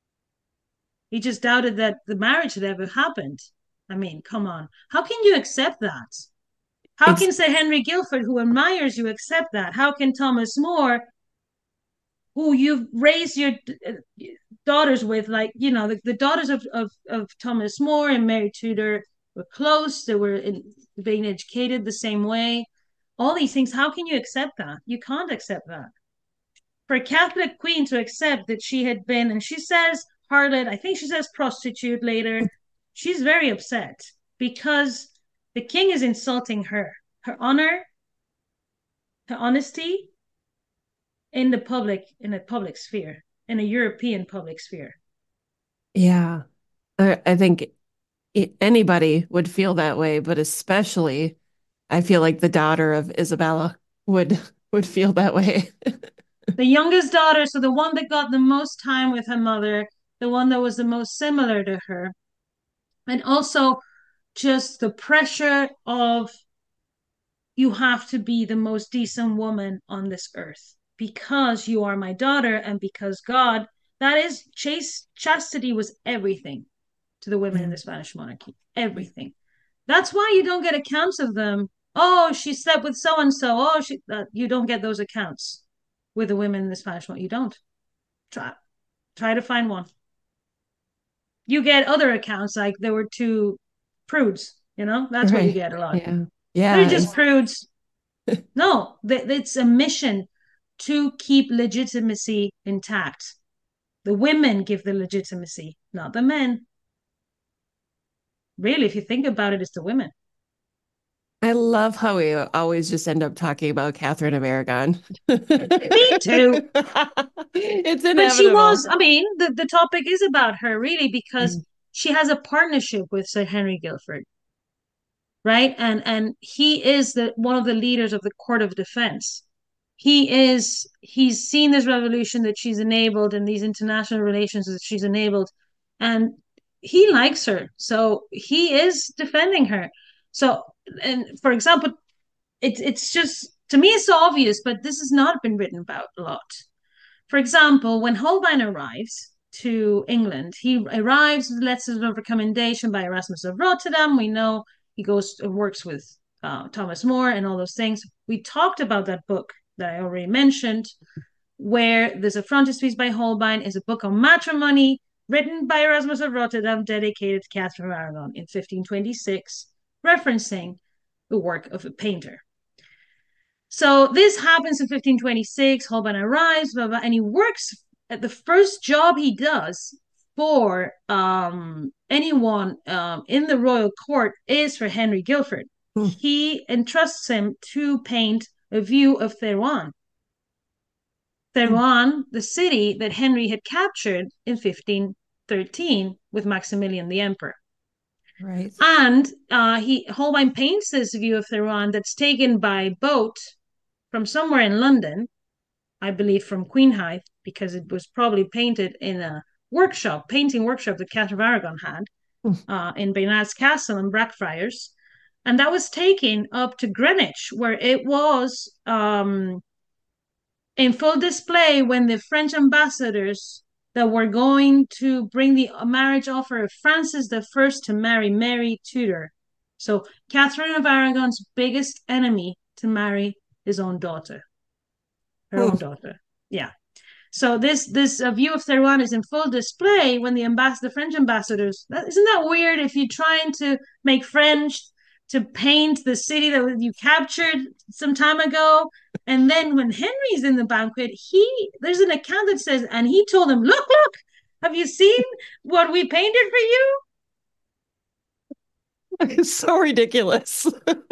He just doubted that the marriage had ever happened. I mean, come on. How can you accept that? How Ex can Sir Henry Guilford, who admires you, accept that? How can Thomas More, who you've raised your uh, daughters with, like, you know, the, the daughters of, of, of Thomas More and Mary Tudor were close, they were in, being educated the same way. All these things, how can you accept that? You can't accept that. For a Catholic queen to accept that she had been, and she says harlot, I think she says prostitute later, she's very upset because the king is insulting her, her honor, her honesty in the public, in a public sphere, in a European public sphere. Yeah. I, I think it, anybody would feel that way, but especially I feel like the daughter of Isabella would would feel that way. The youngest daughter, so the one that got the most time with her mother, the one that was the most similar to her, and also just the pressure of you have to be the most decent woman on this earth because you are my daughter and because God, that is, chase, chastity was everything to the women in Yeah. the Spanish monarchy. Everything. That's why you don't get accounts of them. Oh, she slept with so and so. Oh, she. Uh, you don't get those accounts with the women in the Spanish monarchy. You don't. Try, try to find one. You get other accounts like there were two prudes. You know, that's what you Right. get a lot. Yeah. They're Yeah. just It's, prudes. No, it's a mission to keep legitimacy intact. The women give the legitimacy, not the men. Really, if you think about it, it's the women. I love how we always just end up talking about Catherine of Aragon. Me too. It's But she inevitable. was, I mean, the, the topic is about her really because Mm. she has a partnership with Sir Henry Guilford, right? And and he is the one of the leaders of the Court of Defense. He is he's seen this revolution that she's enabled and these international relations that she's enabled, and he likes her. So he is defending her. So and for example, it's it's just to me it's so obvious, but this has not been written about a lot. For example, when Holbein arrives to England, he arrives with letters of recommendation by Erasmus of Rotterdam. We know he goes and works with uh, Thomas More and all those things. We talked about that book that I already mentioned, where there's a frontispiece by Holbein, is a book on matrimony written by Erasmus of Rotterdam, dedicated to Catherine of Aragon in fifteen twenty-six, referencing the work of a painter. So this happens in fifteen twenty-six. Holbein arrives, blah, blah, and he works at the first job he does for um, anyone um, in the royal court is for Henry Guilford. Hmm. He entrusts him to paint a view of Therouanne. Therouanne, the city that Henry had captured in fifteen thirteen with Maximilian the Emperor. Right. And uh, he Holbein paints this view of Therouanne that's taken by boat from somewhere in London, I believe from Queenhithe, because it was probably painted in a workshop, painting workshop that Catherine of Aragon had uh, in Baynard's Castle in Blackfriars. And that was taken up to Greenwich, where it was um, in full display when the French ambassadors that were going to bring the marriage offer of Francis the First to marry Mary Tudor. So Catherine of Aragon's biggest enemy to marry his own daughter, her own daughter. Yeah. So this this uh, view of Therouanne is in full display when the ambas- the French ambassadors. That, isn't that weird? If you're trying to make friends to paint the city that you captured some time ago, and then when Henry's in the banquet, he there's an account that says, and he told him, "Look, look, have you seen what we painted for you?" It's so ridiculous.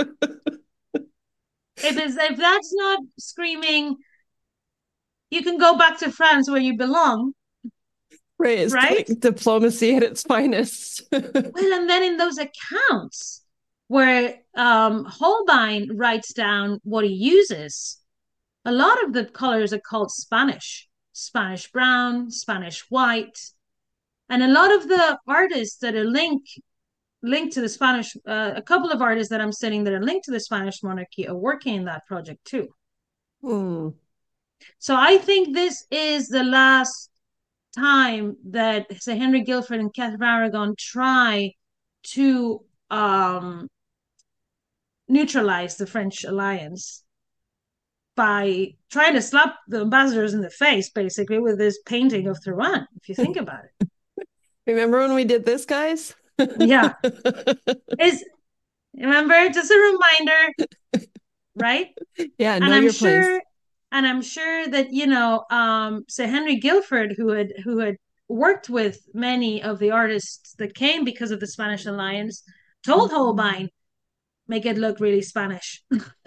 If it's, if that's not screaming, you can go back to France where you belong. Right. It's right? like diplomacy at its finest. Well, and then in those accounts where um, Holbein writes down what he uses, a lot of the colors are called Spanish, Spanish brown, Spanish white, and a lot of the artists that are linked linked to the Spanish, uh, a couple of artists that I'm studying that are linked to the Spanish monarchy are working in that project too. Hmm. So I think this is the last time that Sir Henry Guilford and Catherine of Aragon try to um, neutralize the French alliance by trying to slap the ambassadors in the face, basically, with this painting of Therouanne, if you think about it. Remember when we did this, guys? Yeah. Is remember, just a reminder, right? Yeah, and know I'm your sure place. and I'm sure that, you know, um, Sir Henry Guilford, who had who had worked with many of the artists that came because of the Spanish alliance, told Holbein, make it look really Spanish.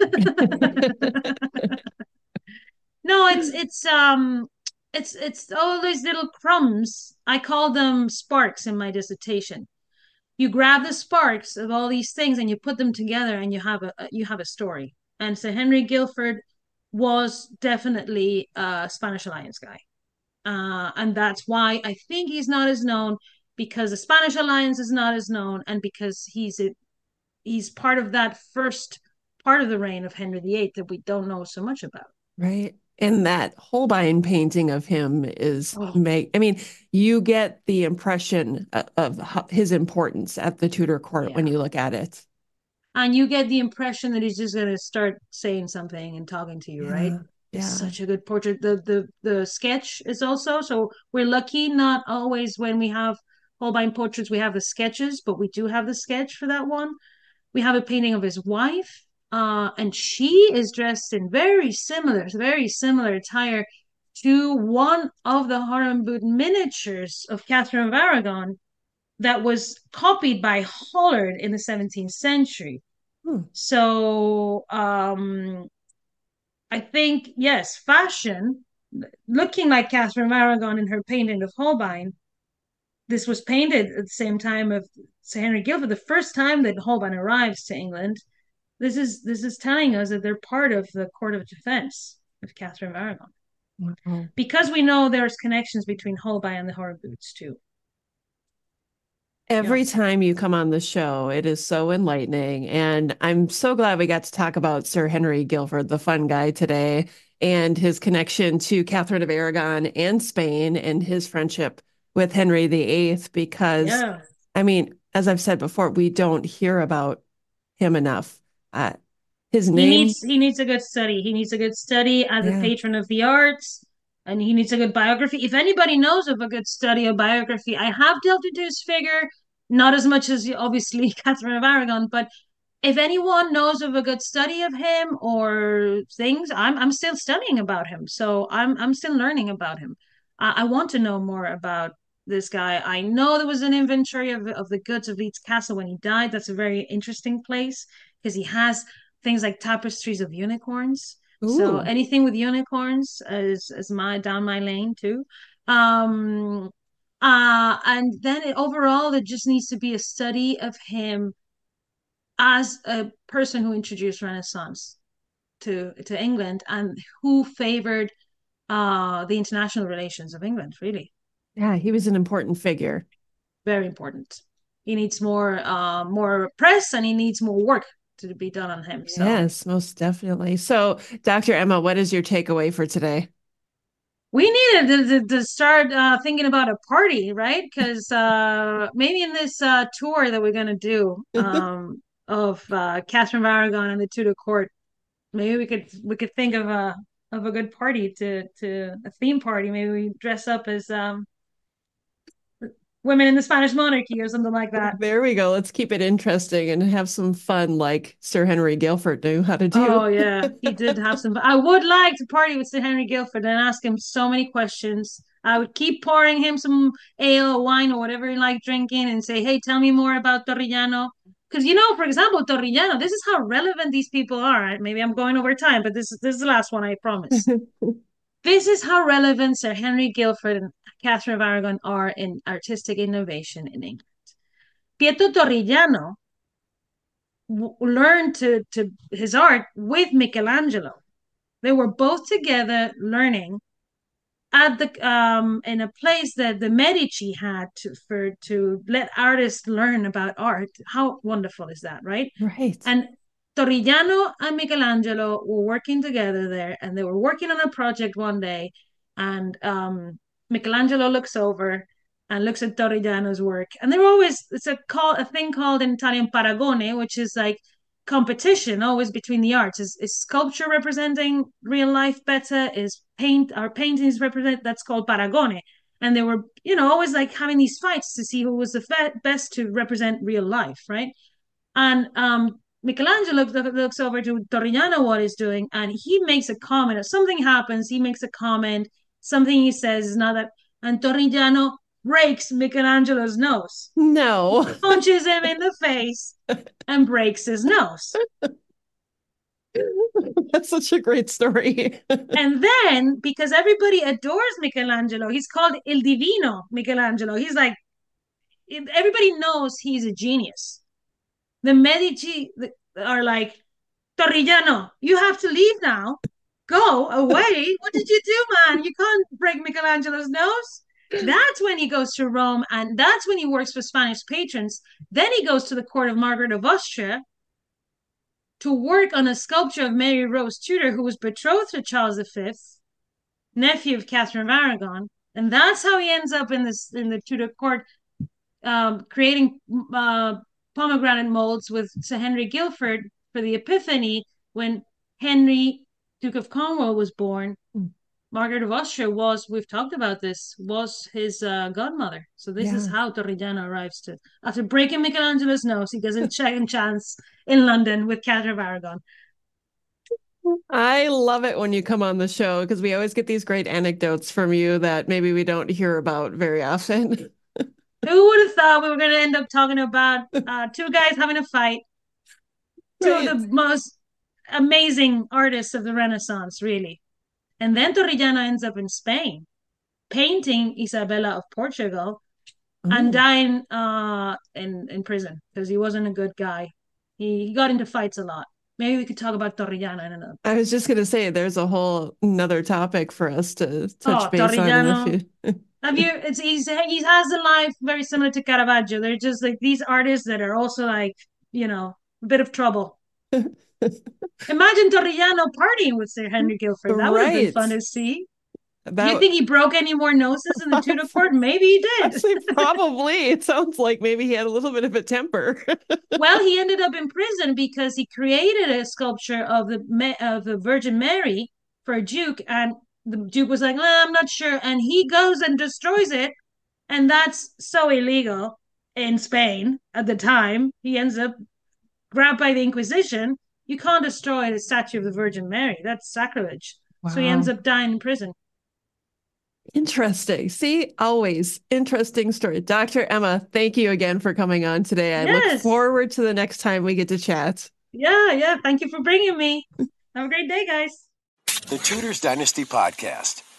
No, it's it's um it's it's all these little crumbs. I call them sparks in my dissertation. You grab the sparks of all these things and you put them together and you have a you have a story. And Sir Henry Guilford was definitely a Spanish Alliance guy. Uh, and that's why I think he's not as known, because the Spanish Alliance is not as known, and because he's a, he's part of that first part of the reign of Henry the Eighth that we don't know so much about. Right. And that Holbein painting of him is Oh, make I mean, you get the impression of, of his importance at the Tudor court when yeah. you look at it. And you get the impression that he's just going to start saying something and talking to you, right? Yeah. It's Yeah. such a good portrait. The the the sketch is also, so we're lucky not always when we have Holbein portraits we have the sketches, but we do have the sketch for that one. We have a painting of his wife, uh, and she is dressed in very similar, very similar attire to one of the Horembout miniatures of Catherine of Aragon that was copied by Hollard in the seventeenth century. Hmm. So um, I think, yes, fashion, looking like Catherine of Aragon in her painting of Holbein, this was painted at the same time of Sir Henry Guilford, the first time that Holbein arrives to England. This is this is telling us that they're part of the court of defense of Catherine of Aragon. Wow. Because we know there's connections between Holbein and the Horroboots too. Every Yeah. time you come on the show, it is so enlightening. And I'm so glad we got to talk about Sir Henry Guilford, the fun guy today, and his connection to Catherine of Aragon and Spain and his friendship with Henry the Eighth. Because, Yeah. I mean, as I've said before, we don't hear about him enough. Uh, his He name, needs he needs a good study. He needs a good study as a yeah, patron of the arts, and he needs a good biography. If anybody knows of a good study or biography, I have delved into his figure, not as much as obviously Catherine of Aragon, but if anyone knows of a good study of him or things, I'm I'm still studying about him. So I'm I'm still learning about him. I, I want to know more about this guy. I know there was an inventory of of the goods of Leeds Castle when he died. That's a very interesting place because he has things like tapestries of unicorns. So ooh, anything with unicorns is is my down my lane too. Um, Uh, and then it, overall, there just needs to be a study of him as a person who introduced Renaissance to to England and who favored uh, the international relations of England. Really, Yeah, he was an important figure. very important. He needs more uh, more press, and he needs more work to be done on him. So Yes, most definitely. So, Doctor Emma, what is your takeaway for today? we needed to, to, to start uh, thinking about a party, right? Because uh, maybe in this uh, tour that we're going to do um, of uh, Catherine of Aragon and the Tudor court, maybe we could we could think of a of a good party to to a theme party. Maybe we dress up as um, women in the Spanish monarchy or something like that. There we go. Let's keep it interesting and have some fun like Sir Henry Guilford knew how to Oh do. yeah, he did have some. I would like to party with Sir Henry Guilford and ask him so many questions. I would keep pouring him some ale or wine or whatever he liked drinking and say, "Hey, tell me more about Torrellano." Because you know, for example, Torrellano. This is how relevant these people are. Maybe I'm going over time, but this is this is the last one, I promise. This is how relevant Sir Henry Guilford and Catherine of Aragon are in artistic innovation in England. Pietro Torrellano w- learned to, to his art with Michelangelo. They were both together learning at the um in a place that the Medici had to for to let artists learn about art. How wonderful is that, right? Right. And Torrigiano and Michelangelo were working together there, and they were working on a project one day, and um, Michelangelo looks over and looks at Torrigiano's work, and they're always it's a call a thing called in Italian paragone, which is like competition always between the arts. Is, is sculpture representing real life better? Is paint our paintings represent that's called paragone? And they were, you know, always like having these fights to see who was the fe- best to represent real life, right? And um, Michelangelo looks, looks over to Torrigiano what he's doing, and he makes a comment. If something happens, he makes a comment. Something he says is not that, and Torrigiano breaks Michelangelo's nose, No. punches him in the face, and breaks his nose. That's such a great story. And then, because everybody adores Michelangelo, he's called Il Divino Michelangelo. He's like, everybody knows he's a genius. The Medici are like, Torrigiano, you have to leave now. Go away. What did you do, man? You can't break Michelangelo's nose. That's when he goes to Rome, and that's when he works for Spanish patrons. Then he goes to the court of Margaret of Austria to work on a sculpture of Mary Rose Tudor, who was betrothed to Charles the Fifth, nephew of Catherine of Aragon. And that's how he ends up in this in the Tudor court, um, creating uh, pomegranate molds with Sir Henry Guilford for the Epiphany when Henry, Duke of Cornwall, was born. Margaret of Austria was, we've talked about this, was his uh, godmother. So this is Yeah. how Torrigiano arrives to, after breaking Michelangelo's nose, he gets a second chance in London with Catherine of Aragon. I love it when you come on the show because we always get these great anecdotes from you that maybe we don't hear about very often. Who would have thought we were going to end up talking about uh, two guys having a fight, two of Right. the most amazing artists of the Renaissance, really. And then Torrigiano ends up in Spain, painting Isabella of Portugal and Oh. dying uh, in, in prison because he wasn't a good guy. He, he got into fights a lot. Maybe we could talk about Torrigiano in another. I was just going to say there's a whole another topic for us to touch Oh, base on in the Torrigiano. future. Have you? It's he's he has a life very similar to Caravaggio. They're just like these artists that are also like you know a bit of trouble. Imagine Torrigiano partying with Sir Henry Guilford. That would have been fun Right. to see. Do you That think he broke any more noses in the Tudor court? Maybe he did. actually probably it sounds like maybe he had a little bit of a temper. Well, he ended up in prison because he created a sculpture of the of the Virgin Mary for a duke, and the duke was like, well, "I'm not sure," and he goes and destroys it, and that's so illegal in Spain at the time. He ends up grabbed by the Inquisition. You can't destroy the statue of the Virgin Mary. That's sacrilege. So he ends Wow. up dying in prison. Interesting. See, always interesting story. Doctor Emma, thank you again for coming on today. I look Yes. forward to the next time we get to chat. Yeah, yeah. Thank you for bringing me. Have a great day, guys. The Tudors Dynasty Podcast.